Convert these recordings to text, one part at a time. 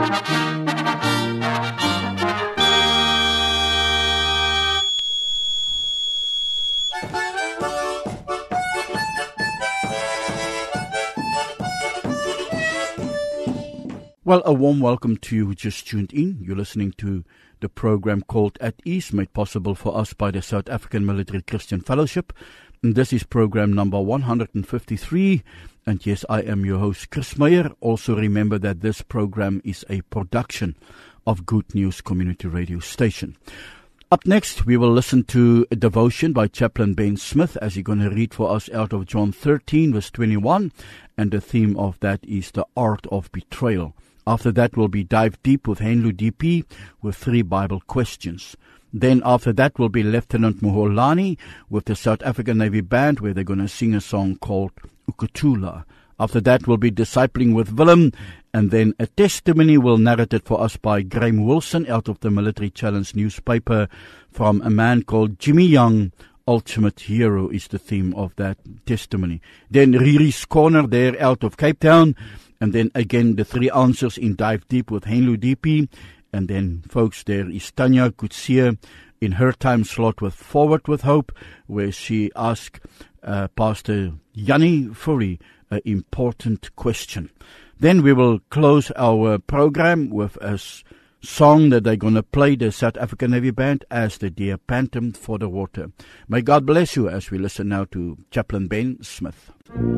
Well, a warm welcome to you who just tuned in. You're listening to the program called At Ease, made possible for us by the South African Military Christian Fellowship. And this is program number 153. And yes, I am your host, Chris Meyer. Also remember that this program is a production of Good News Community Radio Station. Up next, we will listen to a devotion by Chaplain Ben Smith as he's going to read for us out of John 13, verse 21. And the theme of that is the art of betrayal. After that, we'll be Dive Deep with Henlo DP with 3 Bible questions. Then after that will be Lieutenant Moholani with the South African Navy Band, where they're going to sing a song called Ukutula. After that will be Discipling with Willem, and then a testimony will narrated for us by Graham Wilson out of the Military Challenge newspaper from a man called Jimmy Young. Ultimate Hero is the theme of that testimony. Then Riri's Corner there out of Cape Town. And then again, the 3 answers in Dive Deep with Henlo DP. And then, folks, there is Tanya Kutsia in her time slot with Forward with Hope, where she asked Pastor Yanni Furry an important question. Then we will close our program with a song that they're going to play, the South African Navy Band, as the Deer Panted for the Water. May God bless you as we listen now to Chaplain Ben Smith.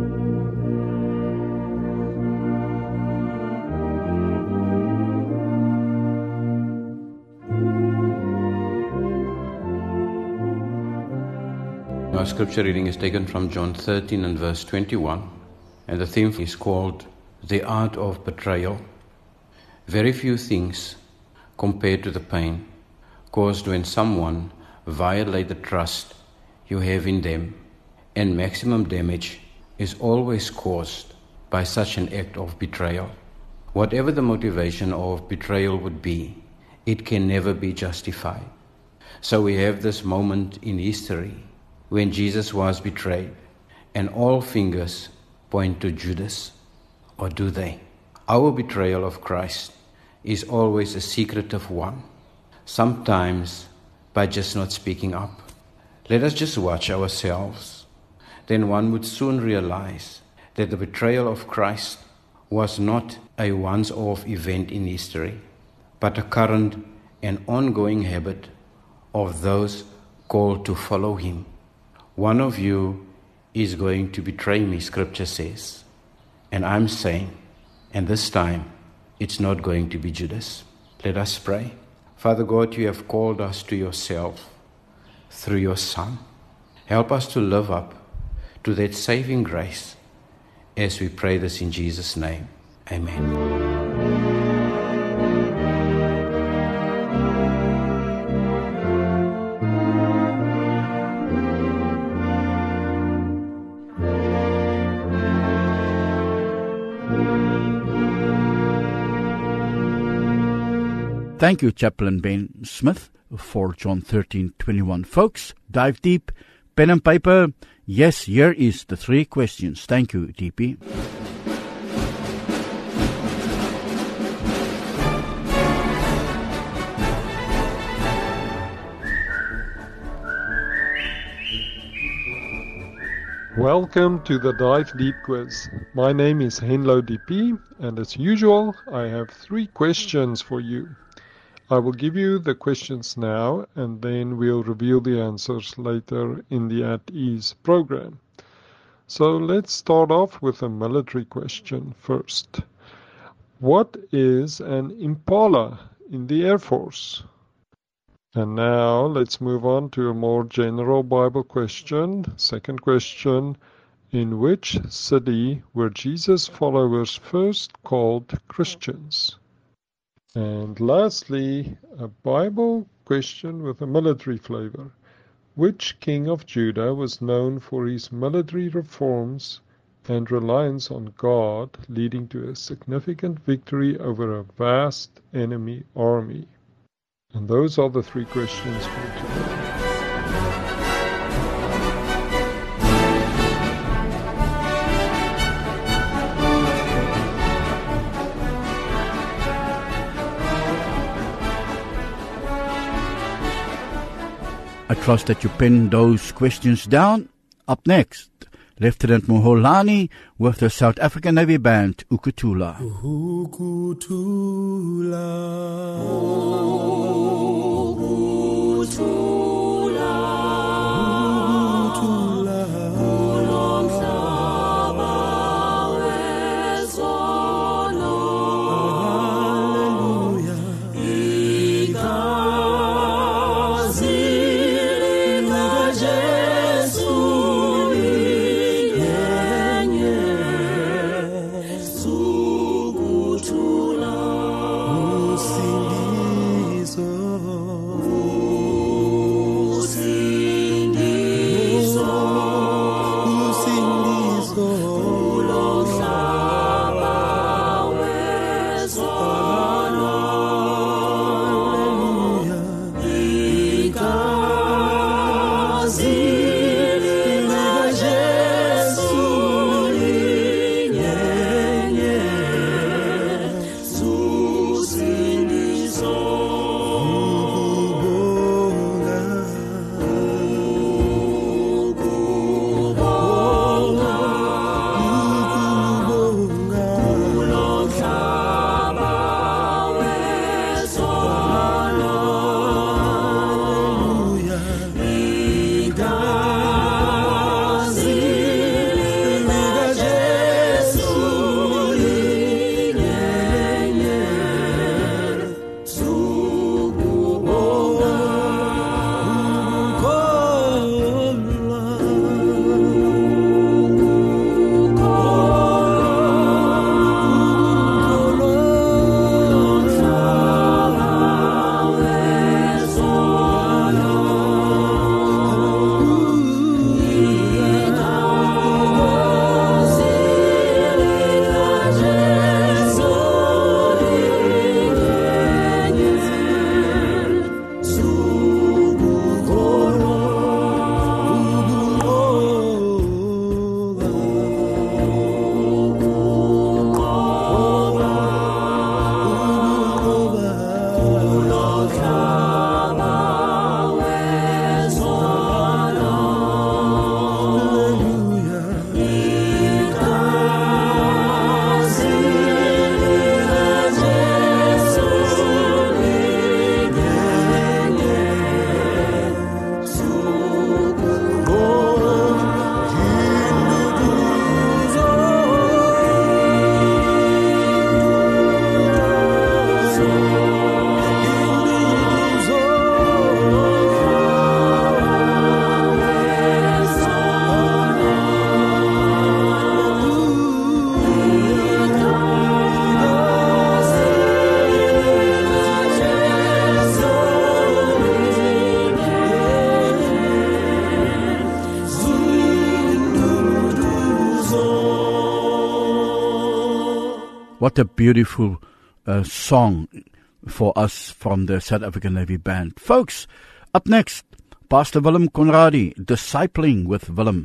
Our scripture reading is taken from John 13 and verse 21, and the theme is called The Art of Betrayal. Very few things compared to the pain caused when someone violates the trust you have in them, and maximum damage is always caused by such an act of betrayal. Whatever the motivation of betrayal would be, it can never be justified. So we have this moment in history when Jesus was betrayed, and all fingers point to Judas, or do they? Our betrayal of Christ is always a secretive one, sometimes by just not speaking up. Let us just watch ourselves. Then one would soon realize that the betrayal of Christ was not a once-off event in history, but a current and ongoing habit of those called to follow him. One of you is going to betray me, Scripture says. And I'm saying, and this time, it's not going to be Judas. Let us pray. Father God, you have called us to yourself through your Son. Help us to live up to that saving grace as we pray this in Jesus' name. Amen. Thank you, Chaplain Ben Smith, for John 13:21. Folks, dive deep, pen and paper. Yes, here is the 3 questions. Thank you, DP. Welcome to the Dive Deep Quiz. My name is Henlo DP, and as usual, I have 3 questions for you. I will give you the questions now, and then we'll reveal the answers later in the At Ease program. So let's start off with a military question first. What is an Impala in the Air Force? And now let's move on to a more general Bible question. Second question, in which city were Jesus' followers first called Christians? And lastly, a Bible question with a military flavor. Which king of Judah was known for his military reforms and reliance on God, leading to a significant victory over a vast enemy army? And those are the 3 questions for today. I trust that you pen those questions down. Up next, Lieutenant Moholani with the South African Navy Band, Ukutula. What a beautiful song for us from the South African Navy Band. Folks, up next, Pastor Willem Conradie, Discipling with Willem.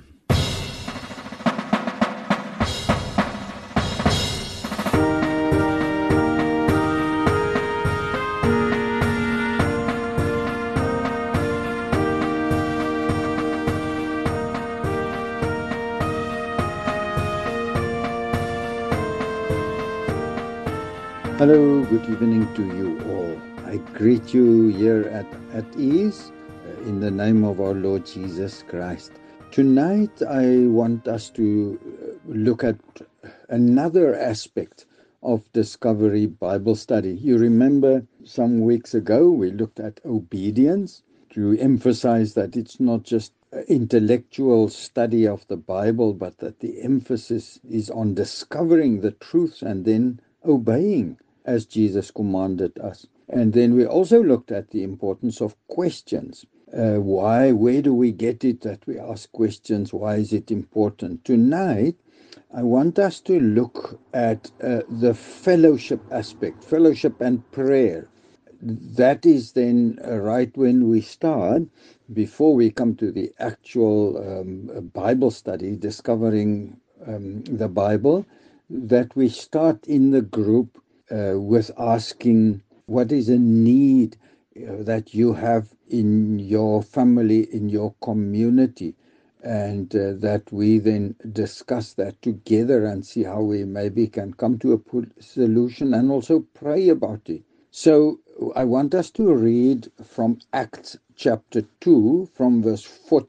Hello, good evening to you all. I greet you here at ease in the name of our Lord Jesus Christ. Tonight I want us to look at another aspect of Discovery Bible Study. You remember some weeks ago we looked at obedience to emphasize that it's not just intellectual study of the Bible, but that the emphasis is on discovering the truths and then obeying as Jesus commanded us. And then we also looked at the importance of questions. Why? Where do we get it that we ask questions? Why is it important? Tonight, I want us to look at the fellowship aspect, fellowship and prayer. That is then right when we start, before we come to the actual Bible study, discovering the Bible, that we start in the group with asking what is a need that you have in your family, in your community, and that we then discuss that together and see how we maybe can come to a solution and also pray about it. So I want us to read from Acts chapter 2 from verse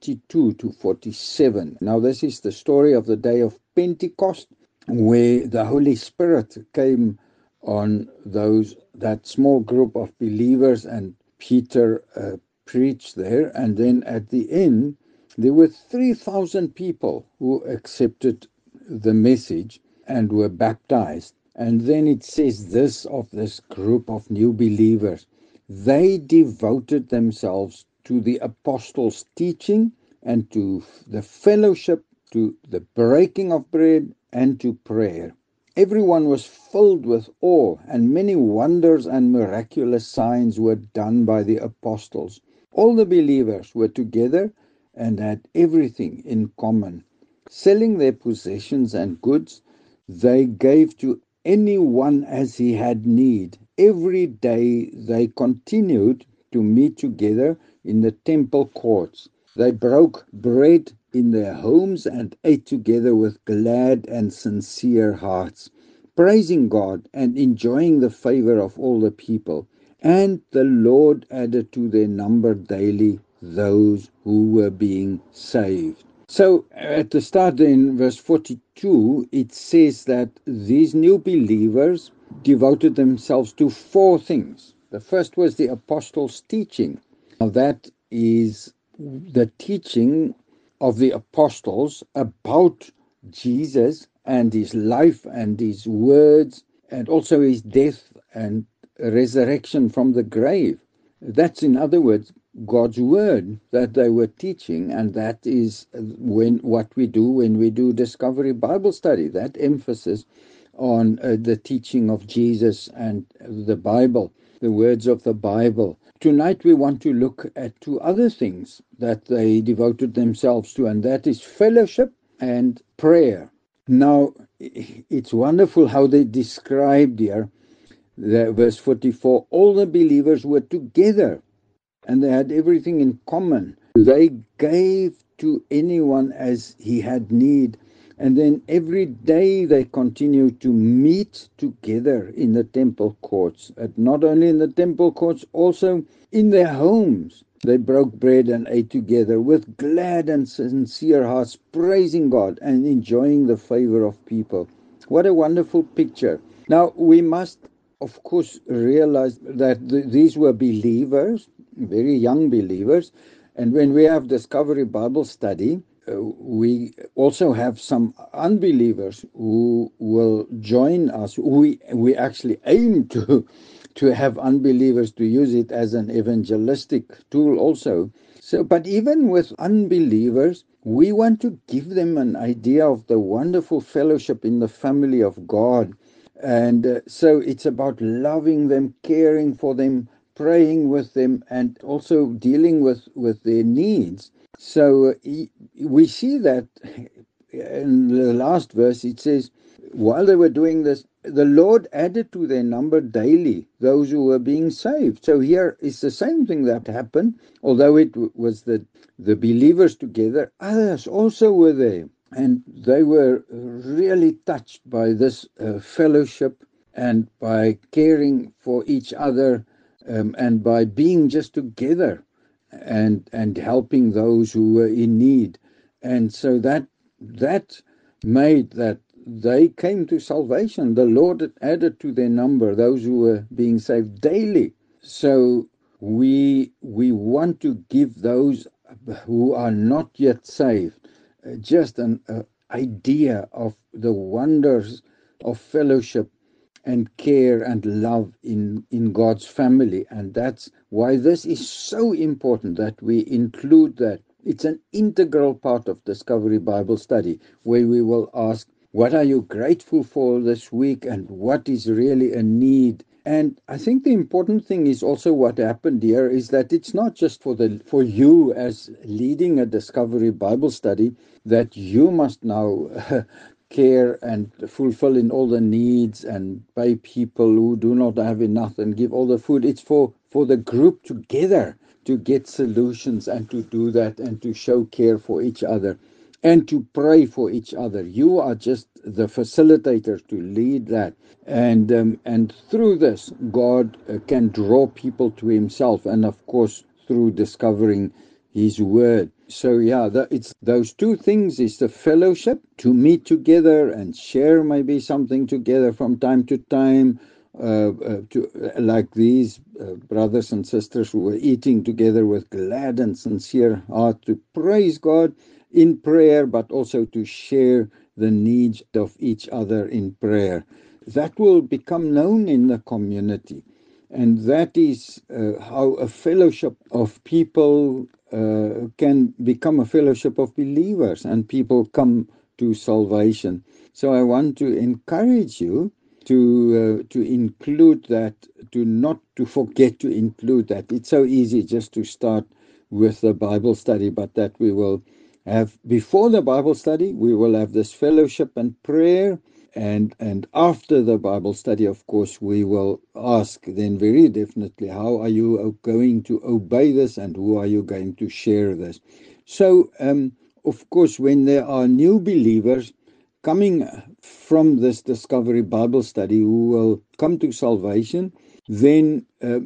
42 to 47. Now this is the story of the day of Pentecost, where the Holy Spirit came on that small group of believers, and Peter preached there, and then at the end there were 3,000 people who accepted the message and were baptized. And then it says this of this group of new believers: they devoted themselves to the apostles' teaching and to the fellowship, to the breaking of bread, and to prayer. Everyone was filled with awe, and many wonders and miraculous signs were done by the apostles. All the believers were together and had everything in common. Selling their possessions and goods, they gave to anyone as he had need. Every day they continued to meet together in the temple courts. They broke bread in their homes and ate together with glad and sincere hearts, praising God and enjoying the favor of all the people. And the Lord added to their number daily those who were being saved. So at the start in verse 42, it says that these new believers devoted themselves to 4 things. The first was the apostles' teaching. Now that is the teaching of the apostles about Jesus and his life and his words, and also his death and resurrection from the grave. That's, in other words, God's word that they were teaching, and that is what we do when we do Discovery Bible Study, that emphasis on the teaching of Jesus and the Bible, the words of the Bible. Tonight we want to look at 2 other things that they devoted themselves to, and that is fellowship and prayer. Now, it's wonderful how they described here, verse 44, all the believers were together and they had everything in common. They gave to anyone as he had need. And then every day they continued to meet together in the temple courts. And not only in the temple courts, also in their homes. They broke bread and ate together with glad and sincere hearts, praising God and enjoying the favor of people. What a wonderful picture. Now, we must, of course, realize that these were believers, very young believers. And when we have Discovery Bible Study, we also have some unbelievers who will join us. We actually aim to have unbelievers, to use it as an evangelistic tool also. So, but even with unbelievers, we want to give them an idea of the wonderful fellowship in the family of God. And so it's about loving them, caring for them, praying with them, and also dealing with their needs. So we see that in the last verse, it says, while they were doing this, the Lord added to their number daily those who were being saved. So here is the same thing that happened. Although it was the believers together, others also were there. And they were really touched by this fellowship and by caring for each other and by being just together and helping those who were in need. And so that made that they came to salvation. The Lord added to their number those who were being saved daily. So we want to give those who are not yet saved just an idea of the wonders of fellowship and care and love in God's family. And that's why this is so important that we include that. It's an integral part of Discovery Bible Study, where we will ask, what are you grateful for this week, and what is really a need? And I think the important thing is also what happened here is that it's not just for you as leading a Discovery Bible Study that you must now care and fulfill in all the needs and pay people who do not have enough and give all the food. It's for the group together to get solutions and to do that and to show care for each other and to pray for each other. You are just the facilitator to lead that. And through this, God can draw people to himself, and of course, through discovering his word. So it's those two things, is the fellowship, to meet together and share maybe something together from time to time, like these brothers and sisters who were eating together with glad and sincere heart to praise God in prayer, but also to share the needs of each other in prayer. That will become known in the community. And that is how a fellowship of people can become a fellowship of believers, and people come to salvation. So I want to encourage you to include that, not to forget to include that. It's so easy just to start with the Bible study, but that we will have, before the Bible study, we will have this fellowship and prayer. And after the Bible study, of course, we will ask then very definitely, how are you going to obey this, and who are you going to share this? So, of course, when there are new believers coming from this Discovery Bible study who will come to salvation, then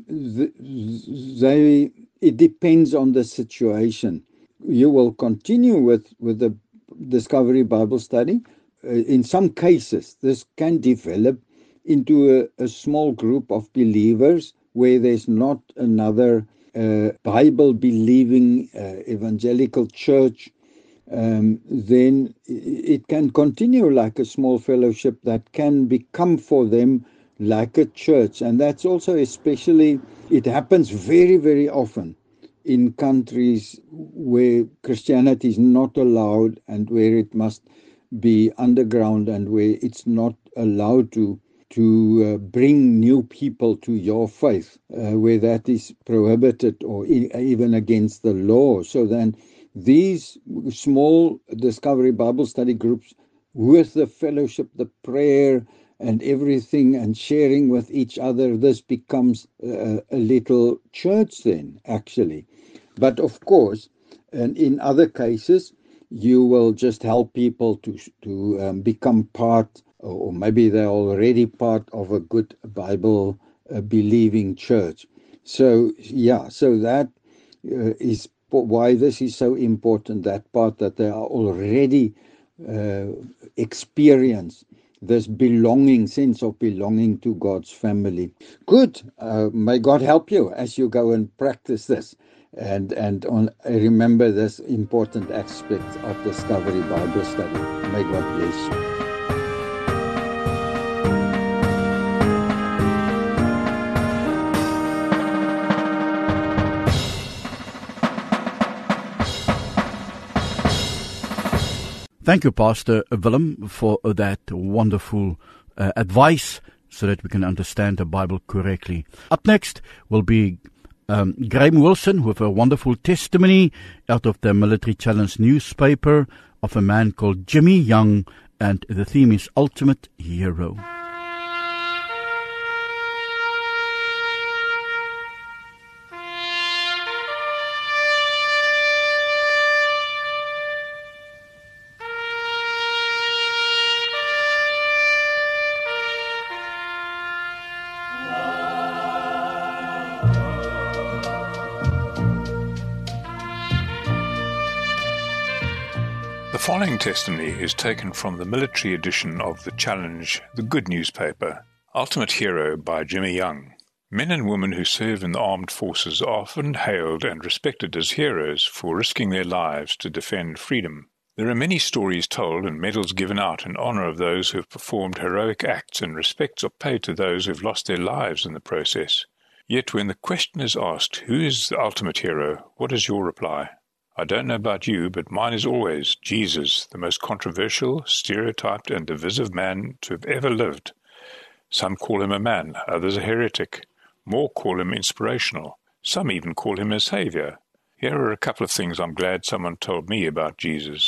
it depends on the situation. You will continue with the Discovery Bible study. In some cases, this can develop into a small group of believers where there's not another Bible-believing evangelical church. Then it can continue like a small fellowship that can become for them like a church. And that's also especially, it happens very, very often in countries where Christianity is not allowed and where it must be underground and where it's not allowed to bring new people to your faith, where that is prohibited or even against the law. So then these small Discovery Bible study groups, with the fellowship, the prayer and everything, and sharing with each other, this becomes a little church then, actually. But of course, and in other cases, you will just help people to become part, or maybe they're already part of a good Bible believing church. So that is why this is so important, that part, that they are already experience this sense of belonging to God's family. Good. May God help you as you go and practice this. And remember this important aspect of Discovery Bible Study. May God bless you. Thank you, Pastor Willem, for that wonderful advice so that we can understand the Bible correctly. Up next will be Graham Wilson with a wonderful testimony out of the Military Challenge newspaper of a man called Jimmy Young, and the theme is Ultimate Hero. The following testimony is taken from the military edition of The Challenge, the good newspaper, Ultimate Hero by Jimmy Young. Men and women who serve in the armed forces are often hailed and respected as heroes for risking their lives to defend freedom. There are many stories told and medals given out in honor of those who have performed heroic acts, and respects are paid to those who have lost their lives in the process. Yet when the question is asked, who is the ultimate hero, what is your reply? I don't know about you, but mine is always Jesus, the most controversial, stereotyped, and divisive man to have ever lived. Some call him a man, others a heretic. More call him inspirational. Some even call him a savior. Here are a couple of things I'm glad someone told me about Jesus.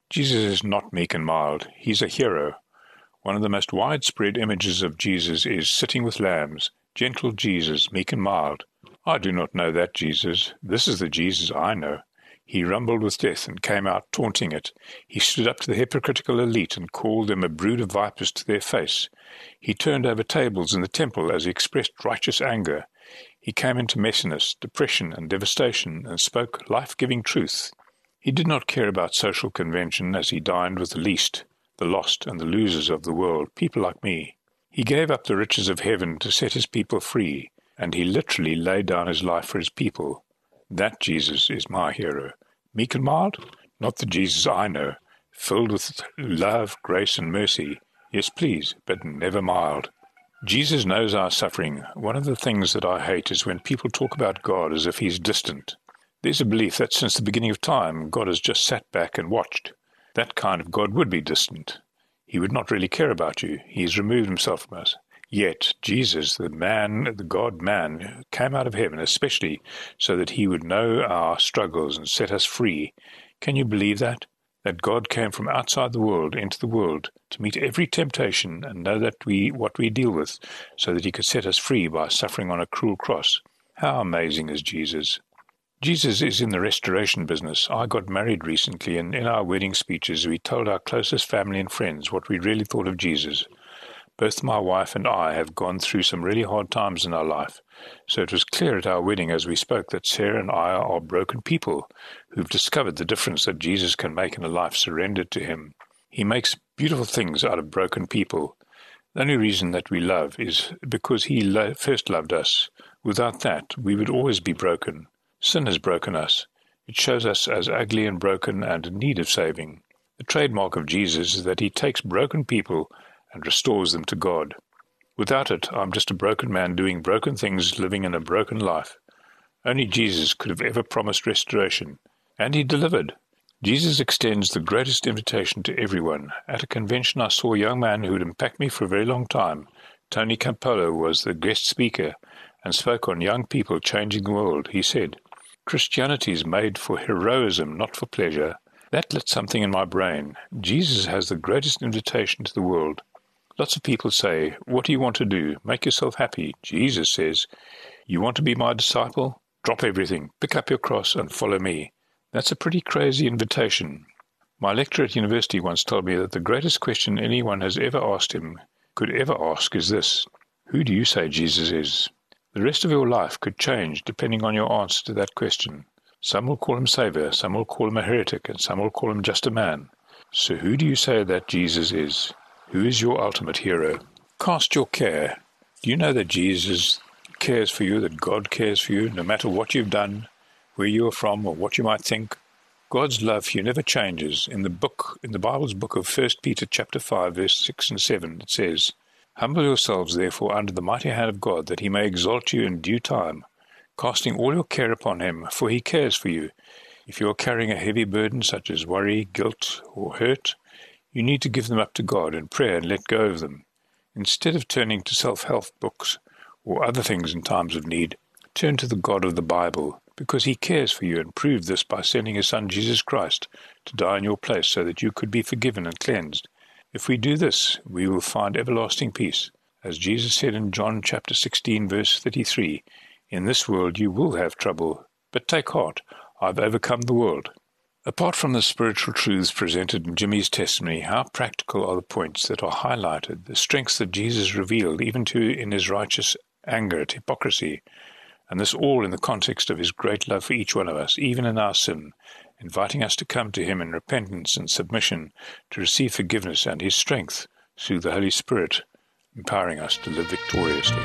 Jesus is not meek and mild. He's a hero. One of the most widespread images of Jesus is sitting with lambs. Gentle Jesus, meek and mild. I do not know that Jesus. This is the Jesus I know. He rumbled with death and came out taunting it. He stood up to the hypocritical elite and called them a brood of vipers to their face. He turned over tables in the temple as he expressed righteous anger. He came into messiness, depression, and devastation and spoke life-giving truth. He did not care about social convention as he dined with the least, the lost, and the losers of the world, people like me. He gave up the riches of heaven to set his people free, and he literally laid down his life for his people. That Jesus is my hero. Meek and mild? Not the Jesus I know, filled with love, grace, and mercy. Yes, please, but never mild. Jesus knows our suffering. One of the things that I hate is when people talk about God as if he's distant. There's a belief that since the beginning of time, God has just sat back and watched. That kind of God would be distant. He would not really care about you. He's removed himself from us. Yet Jesus, the man, the God-man, came out of heaven especially so that he would know our struggles and set us free. Can you believe that? That God came from outside the world into the world to meet every temptation and know that what we deal with so that he could set us free by suffering on a cruel cross. How amazing is Jesus! Jesus is in the restoration business. I got married recently, and in our wedding speeches we told our closest family and friends what we really thought of Jesus. Both my wife and I have gone through some really hard times in our life, so it was clear at our wedding as we spoke that Sarah and I are broken people who've discovered the difference that Jesus can make in a life surrendered to him. He makes beautiful things out of broken people. The only reason that we love is because he first loved us. Without that, we would always be broken. Sin has broken us. It shows us as ugly and broken and in need of saving. The trademark of Jesus is that he takes broken people and restores them to God. Without it, I'm just a broken man doing broken things, living in a broken life. Only Jesus could have ever promised restoration, and he delivered. Jesus extends the greatest invitation to everyone. At a convention I saw a young man who would impact me for a very long time. Tony Campolo was the guest speaker and spoke on young people changing the world. He said, "Christianity is made for heroism, not for pleasure." That lit something in my brain. Jesus has the greatest invitation to the world. Lots of people say, "What do you want to do? Make yourself happy." Jesus says, "You want to be my disciple? Drop everything, pick up your cross, and follow me." That's a pretty crazy invitation. My lecturer at university once told me that the greatest question anyone has ever asked him, could ever ask, is this: who do you say Jesus is? The rest of your life could change depending on your answer to that question. Some will call him Savior, some will call him a heretic, and some will call him just a man. So who do you say that Jesus is? Who is your ultimate hero? Cast your care. Do you know that Jesus cares for you, that God cares for you, no matter what you've done, where you are from, or what you might think? God's love for you never changes. In the Bible's book of 1 Peter chapter 5, verse 6 and 7, it says, "Humble yourselves, therefore, under the mighty hand of God, that he may exalt you in due time, casting all your care upon him, for he cares for you." If you are carrying a heavy burden such as worry, guilt, or hurt, you need to give them up to God in prayer and let go of them. Instead of turning to self-help books or other things in times of need, turn to the God of the Bible, because he cares for you and proved this by sending his Son Jesus Christ to die in your place so that you could be forgiven and cleansed. If we do this, we will find everlasting peace. As Jesus said in John chapter 16, verse 33, "In this world you will have trouble, but take heart, I've overcome the world." Apart from the spiritual truths presented in Jimmy's testimony, how practical are the points that are highlighted, the strengths that Jesus revealed even in his righteous anger at hypocrisy, and this all in the context of his great love for each one of us, even in our sin, inviting us to come to him in repentance and submission to receive forgiveness and his strength through the Holy Spirit, empowering us to live victoriously.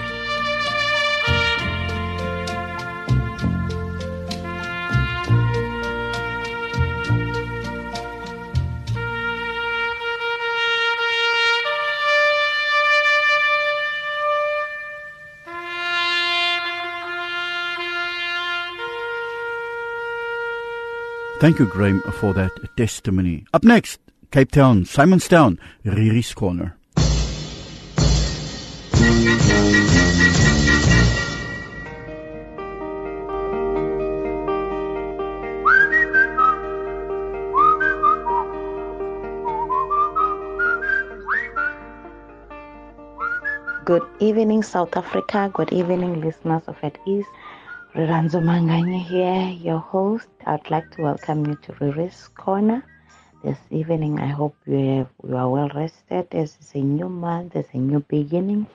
Thank you, Graham, for that testimony. Up next, Cape Town, Simonstown, Riri's Corner. Good evening, South Africa. Good evening, listeners of At Ease. Riranzo Manganye here, your host. I'd like to welcome you to Riri's Corner. This evening, I hope you are well rested. This is a new month, there's a new beginning.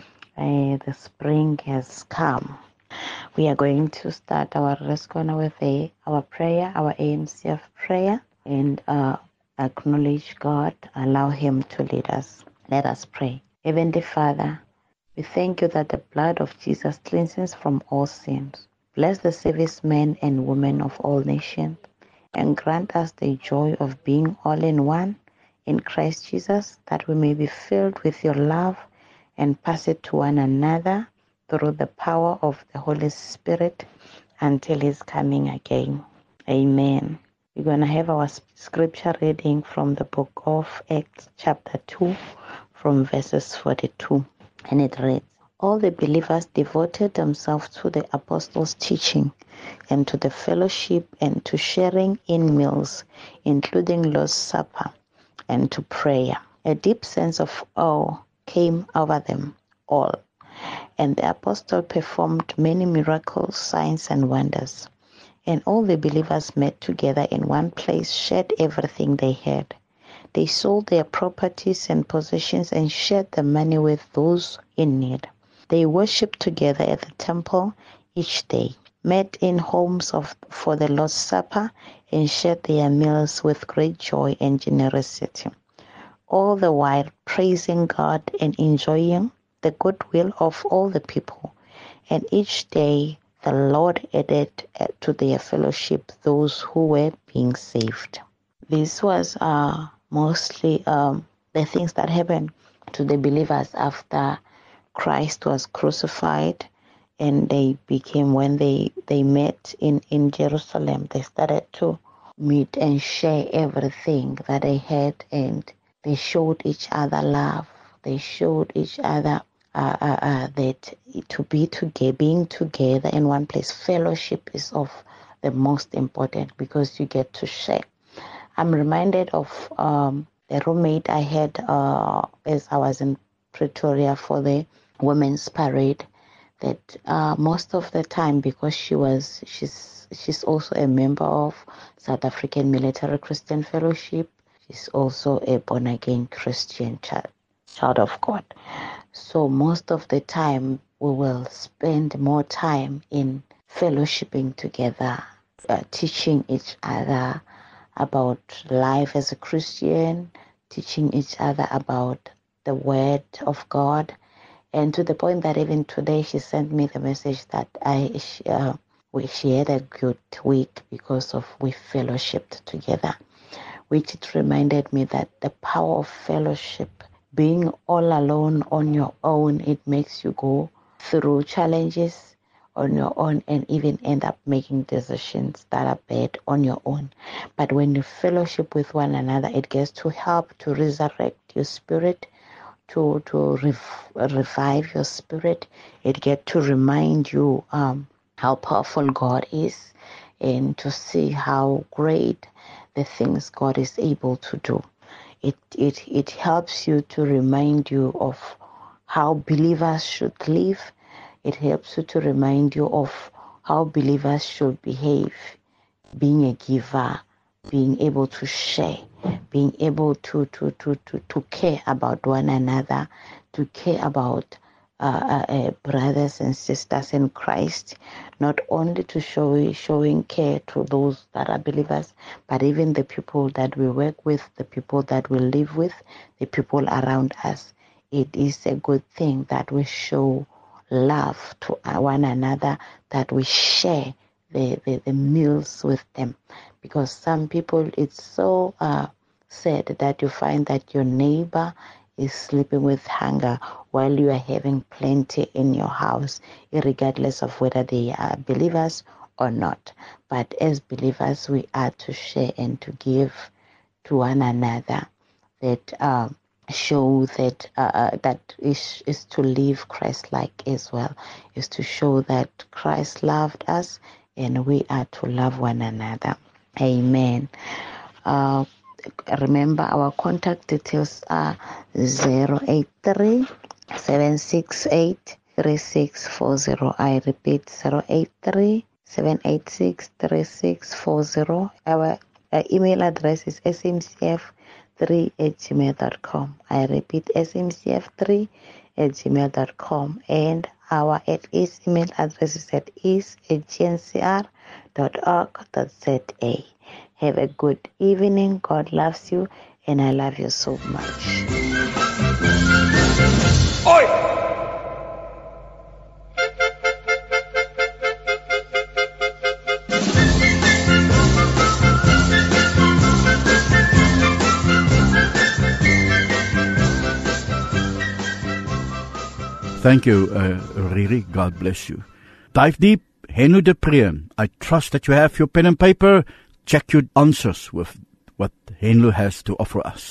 The spring has come. We are going to start our Riri's Corner with our prayer, our AMCF prayer, and acknowledge God, allow Him to lead us. Let us pray. Heavenly Father, we thank you that the blood of Jesus cleanses from all sins. Bless the servicemen and women of all nations, and grant us the joy of being all in one in Christ Jesus, that we may be filled with your love and pass it to one another through the power of the Holy Spirit until His coming again. Amen. We're going to have our scripture reading from the book of Acts chapter 2 from verses 42. And it reads, all the believers devoted themselves to the apostles' teaching and to the fellowship and to sharing in meals, including Lord's Supper, and to prayer. A deep sense of awe came over them all, and the apostle performed many miracles, signs, and wonders. And all the believers met together in one place, shared everything they had. They sold their properties and possessions and shared the money with those in need. They worshipped together at the temple each day, met in homes for the Lord's Supper, and shared their meals with great joy and generosity, all the while praising God and enjoying the goodwill of all the people. And each day the Lord added to their fellowship those who were being saved. This was mostly the things that happened to the believers after Christ was crucified, and they became, when they met in Jerusalem, they started to meet and share everything that they had, and they showed each other love. They showed each other that to be together, being together in one place, fellowship is of the most important, because you get to share. I'm reminded of the roommate I had as I was in Pretoria for the Women's Parade, that most of the time, because she's also a member of South African Military Christian Fellowship, she's also a born-again Christian child of God. So most of the time we will spend more time in fellowshipping together, teaching each other about life as a Christian, teaching each other about the Word of God, and to the point that even today she sent me the message that she had a good week because of we fellowshipped together, which it reminded me that the power of fellowship, being all alone on your own, it makes you go through challenges on your own and even end up making decisions that are bad on your own. But when you fellowship with one another, it gets to help to resurrect your spirit, to revive your spirit. It gets to remind you how powerful God is, and to see how great the things God is able to do. It helps you to remind you of how believers should live. It helps you to remind you of how believers should behave, being a giver, being able to share, being able to care about one another, to care about brothers and sisters in Christ, not only to showing care to those that are believers, but even the people that we work with, the people that we live with, the people around us. It is a good thing that we show love to one another, that we share the meals with them, because some people, it's so sad that you find that your neighbor is sleeping with hunger while you are having plenty in your house, regardless of whether they are believers or not. But as believers, we are to share and to give to one another. That show that that is to live Christ-like as well, is to show that Christ loved us and we are to love one another. Amen. Remember, our contact details are 083 768-3640. I repeat, 083-786-3640. Our email address is smcf3@gmail.com. I repeat, smcf3@gmail.com. And our email address is at is@gncr.org.za. Have a good evening. God loves you, and I love you so much. Oi! Thank you, Riri. God bless you. Dive deep. Henlo de Pre. I trust that you have your pen and paper. Check your answers with what Henlo has to offer us.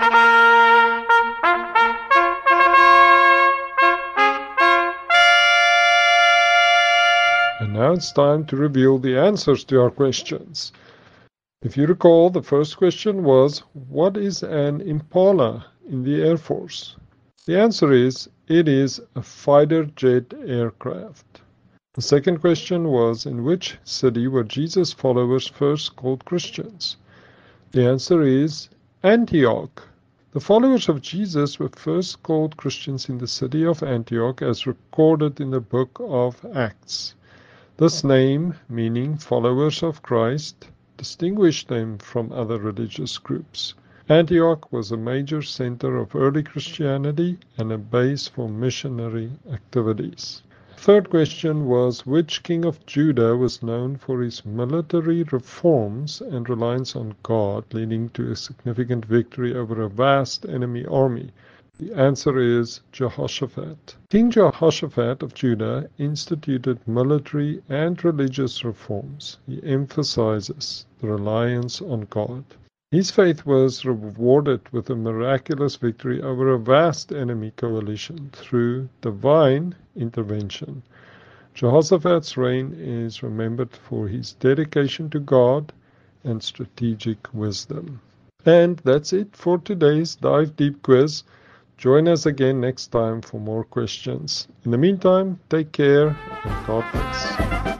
And now it's time to reveal the answers to our questions. If you recall, the first question was, what is an Impala in the Air Force? The answer is, it is a fighter jet aircraft. The second question was, in which city were Jesus' followers first called Christians? The answer is Antioch. The followers of Jesus were first called Christians in the city of Antioch as recorded in the book of Acts. This name, meaning followers of Christ, distinguished them from other religious groups. Antioch was a major center of early Christianity and a base for missionary activities. Third question was, which king of Judah was known for his military reforms and reliance on God, leading to a significant victory over a vast enemy army? The answer is Jehoshaphat. King Jehoshaphat of Judah instituted military and religious reforms. He emphasizes the reliance on God. His faith was rewarded with a miraculous victory over a vast enemy coalition through divine intervention. Jehoshaphat's reign is remembered for his dedication to God and strategic wisdom. And that's it for today's Dive Deep quiz. Join us again next time for more questions. In the meantime, take care and God bless.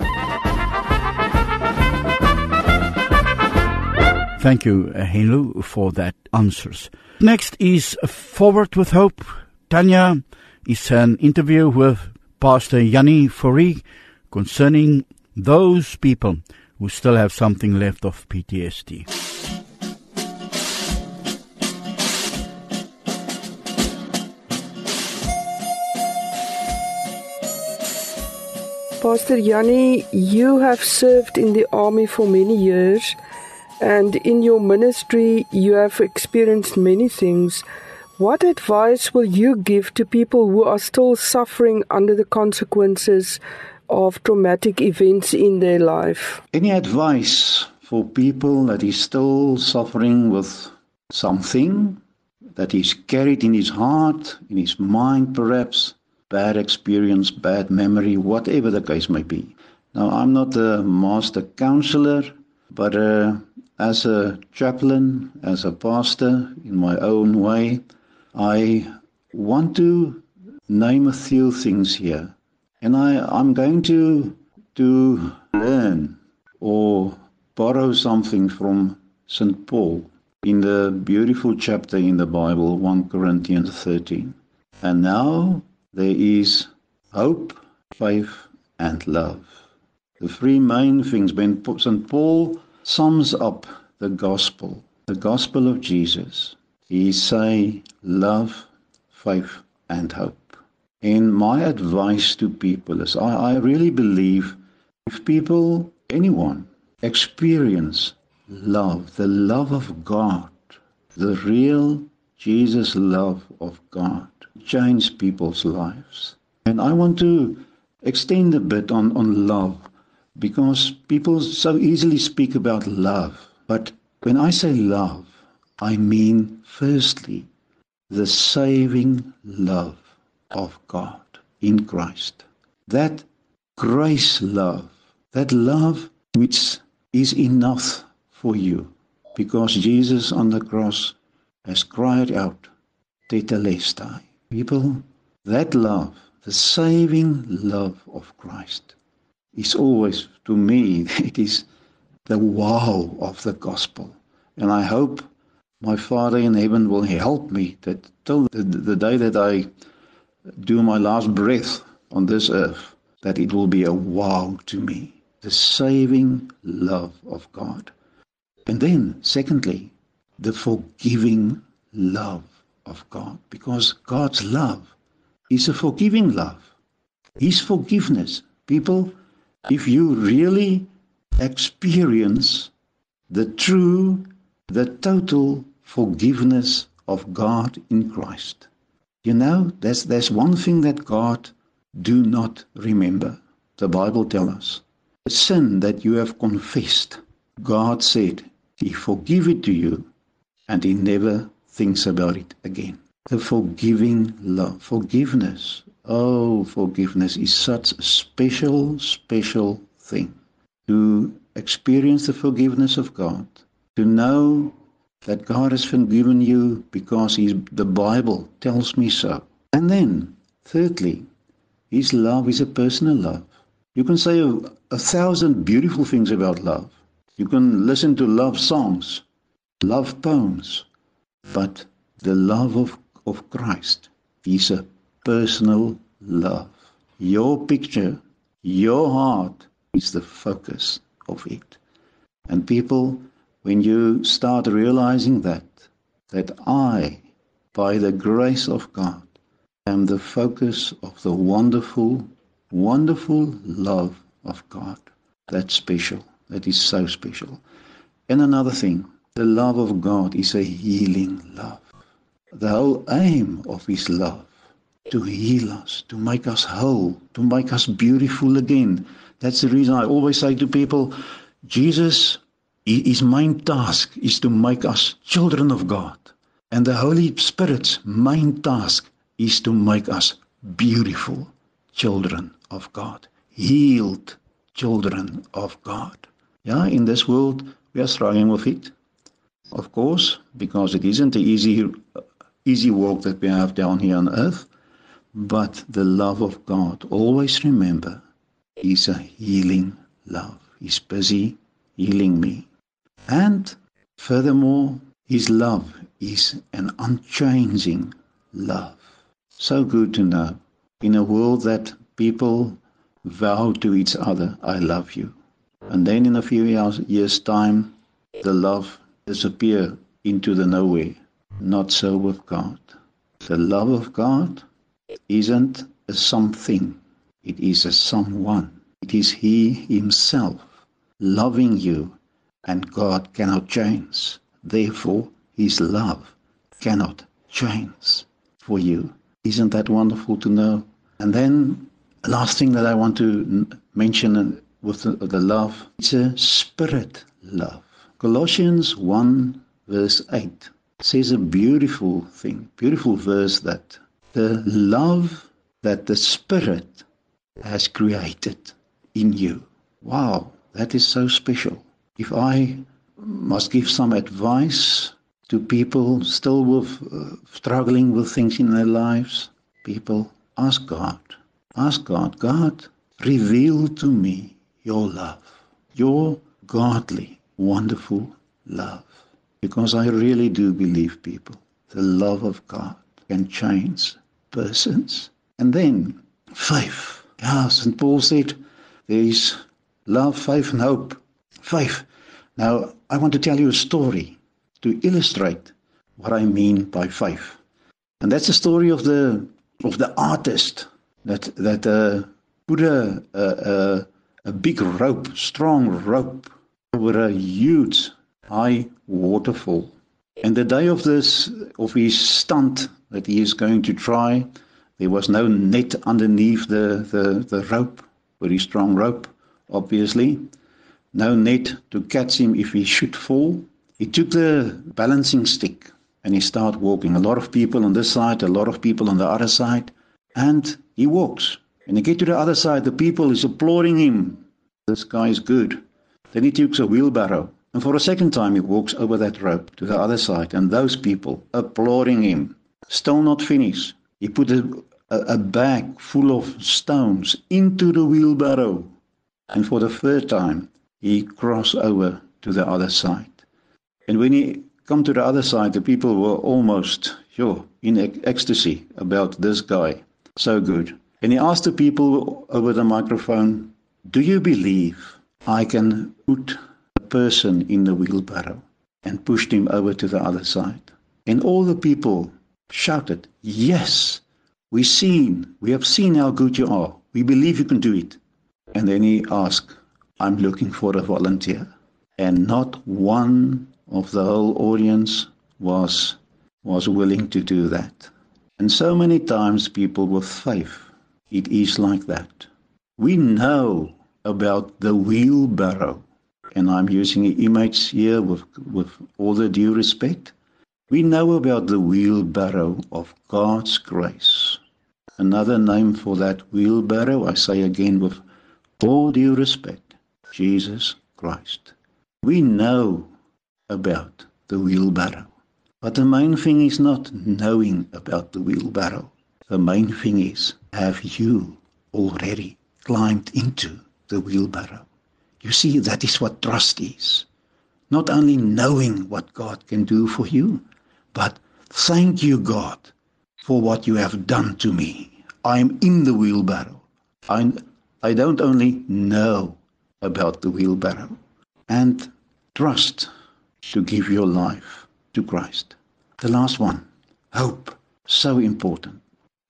Thank you, Henlo, for that answers. Next is Forward with Hope. Tanya is an interview with Pastor Yanni Fourie concerning those people who still have something left of PTSD. Pastor Yanni, you have served in the army for many years, and in your ministry you have experienced many things. What advice will you give to people who are still suffering under the consequences of traumatic events in their life? Any advice for people that is still suffering with something that is carried in his heart, in his mind perhaps, bad experience, bad memory, whatever the case may be. Now, I'm not a master counselor, but as a chaplain, as a pastor, in my own way, I want to name a few things here. And I'm going to learn or borrow something from St. Paul in the beautiful chapter in the Bible, 1 Corinthians 13. And now there is hope, faith, and love. The three main things. When St. Paul sums up the gospel of Jesus, he say love, faith, and hope. And my advice to people is I really believe if people, anyone, experience love, the love of God, the real Jesus love of God, change people's lives. And I want to extend a bit on love, because people so easily speak about love. But when I say love, I mean firstly the saving love of God in Christ. That grace love, that love which is enough for you, because Jesus on the cross has cried out, Tetelestai. People, That love, the saving love of Christ, is always, to me, it is the wow of the gospel. And I hope my Father in heaven will help me that till the day that I do my last breath on this earth, that it will be a wow to me. The saving love of God. And then, secondly, the forgiving love of God. Because God's love is a forgiving love. His forgiveness. People, if you really experience the true, the total forgiveness of God in Christ, you know, there's one thing that God do not remember. The Bible tells us. The sin that you have confessed, God said He forgive it to you and He never thinks about it again. The forgiving love, forgiveness. Oh, forgiveness is such a special, special thing. To experience the forgiveness of God, to know that God has forgiven you because the Bible tells me so. And then, thirdly, His love is a personal love. You can say 1,000 beautiful things about love. You can listen to love songs, love poems, but the love of Christ is a personal love. Your picture, your heart is the focus of it. And people, when you start realizing that I, by the grace of God, am the focus of the wonderful, wonderful love of God, that's special. That is so special. And another thing, the love of God is a healing love. The whole aim of His love, to heal us, to make us whole, to make us beautiful again. That's the reason I always say to people, Jesus, His main task is to make us children of God. And the Holy Spirit's main task is to make us beautiful children of God. Healed children of God. Yeah, in this world, we are struggling with it. Of course, because it isn't an easy walk that we have down here on earth. But the love of God, always remember, is a healing love. He's busy healing me. And furthermore, His love is an unchanging love. So good to know. In a world that people vow to each other, I love you. And then in a few years' time, the love disappears into the nowhere. Not so with God. The love of God isn't a something. It is a someone. It is He Himself loving you, and God cannot change. Therefore, His love cannot change for you. Isn't that wonderful to know? And then, the last thing that I want to mention with the love, it's a spirit love. Colossians 1 verse 8 says a beautiful thing, beautiful verse, that the love that the Spirit has created in you. Wow, that is so special. If I must give some advice to people still struggling with things in their lives, people, ask God. Ask God, God, reveal to me your love, your godly, wonderful love. Because I really do believe, people, the love of God can change persons. And then, faith. Yeah, St. Paul said, there is love, faith, and hope. Faith. Now, I want to tell you a story to illustrate what I mean by faith. And that's the story of the artist that put a big rope, strong rope, over a huge high waterfall. And the day of his stunt that he is going to try, there was no net underneath the rope, very strong rope, obviously. No net to catch him if he should fall. He took the balancing stick and he started walking. A lot of people on this side, a lot of people on the other side. And he walks. And he gets to the other side, the people is applauding him. This guy is good. Then he takes a wheelbarrow. And for a second time he walks over that rope to the other side. And those people applauding him. Still not finished. He put a bag full of stones into the wheelbarrow. And for the third time, he crossed over to the other side. And when he come to the other side, the people were almost, in ecstasy about this guy. So good. And he asked the people over the microphone, do you believe I can put a person in the wheelbarrow? And pushed him over to the other side. And all the people shouted, yes, we have seen how good you are. We believe you can do it. And then he asked, I'm looking for a volunteer. And not one of the whole audience was willing to do that. And so many times people with faith, it is like that. We know about the wheelbarrow. And I'm using an image here with all the due respect. We know about the wheelbarrow of God's grace. Another name for that wheelbarrow, I say again with all due respect, Jesus Christ. We know about the wheelbarrow. But the main thing is not knowing about the wheelbarrow. The main thing is, have you already climbed into the wheelbarrow? You see, that is what trust is. Not only knowing what God can do for you, but thank you, God, for what you have done to me. I am in the wheelbarrow. I don't only know about the wheelbarrow. And trust to give your life to Christ. The last one, hope. So important.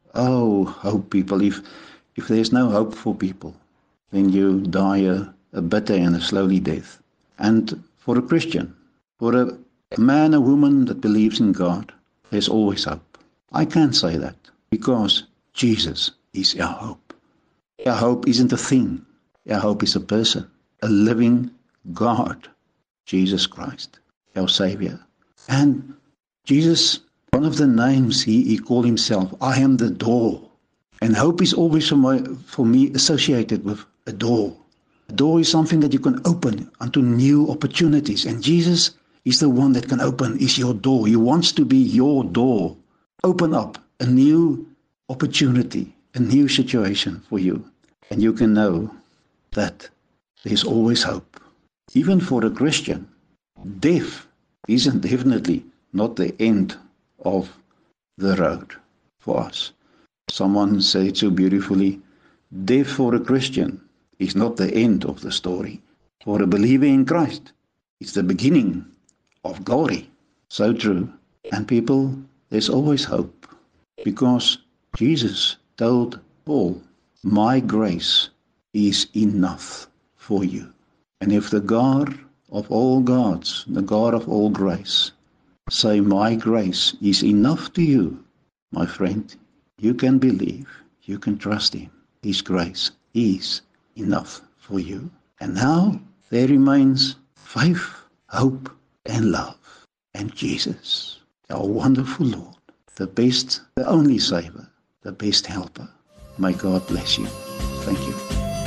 Oh, hope, people. If there's no hope for people, then you die a bitter and a slowly death. And for a Christian, for a man, a woman that believes in God, there's always hope. I can say that because Jesus is our hope. Our hope isn't a thing. Our hope is a person, a living God, Jesus Christ, our Savior. And Jesus, one of the names he called himself, I am the door. And hope is always for me associated with a door. A door is something that you can open unto new opportunities. And Jesus is the one that can open, is your door. He wants to be your door. Open up a new opportunity, a new situation for you. And you can know that there's always hope. Even for a Christian, death isn't definitely not the end of the road for us. Someone said so beautifully, death for a Christian is not the end of the story. For a believer in Christ, it's the beginning of glory. So true. And people, there's always hope. Because Jesus told Paul, my grace is enough for you. And if the God of all gods, the God of all grace, say my grace is enough to you, my friend, you can believe, you can trust him. His grace is enough for you. And now there remains faith, hope, and love. And Jesus, our wonderful Lord, the best, the only Savior, the best helper. May God bless you. Thank you.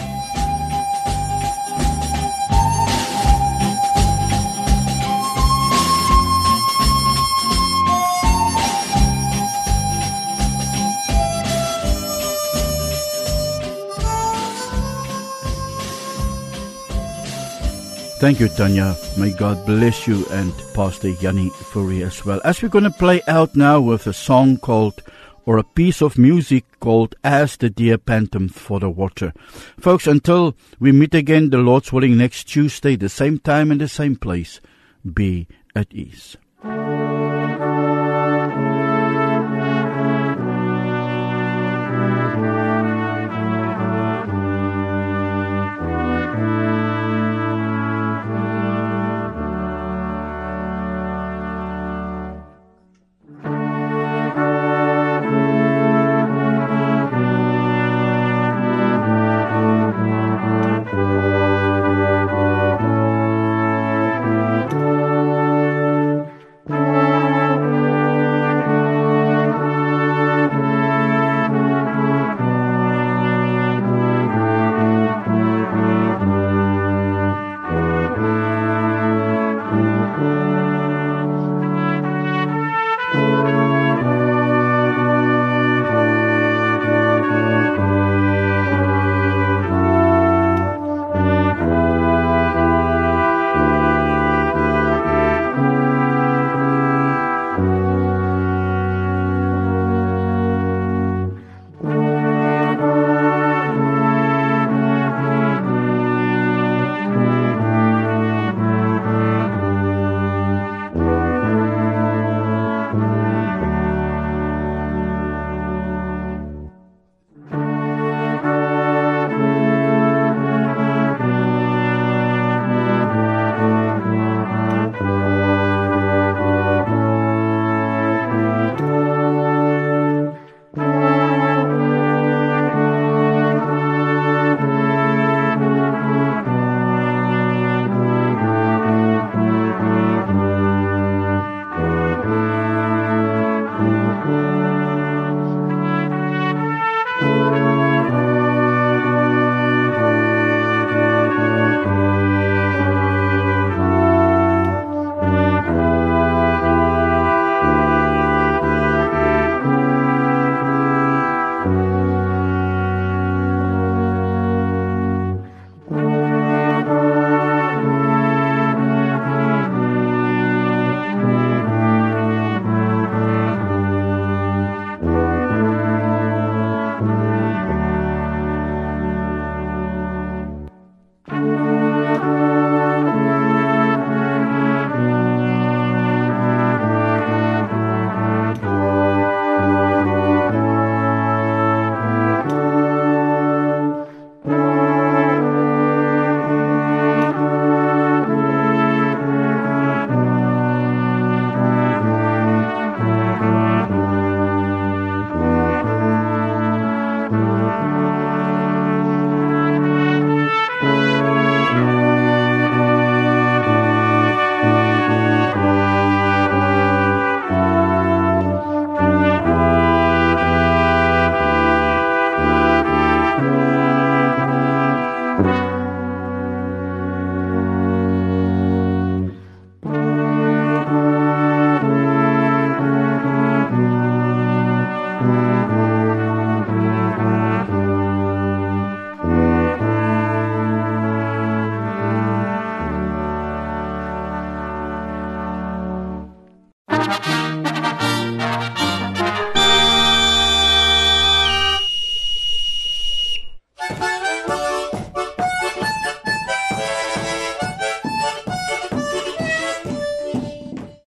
Thank you, Tanya. May God bless you, and Pastor Yanni Fourie as well. As we're going to play out now with a song called, or a piece of music called As the Deer Panteth for the Water. Folks, until we meet again, the Lord's willing, next Tuesday, the same time and the same place, be at ease.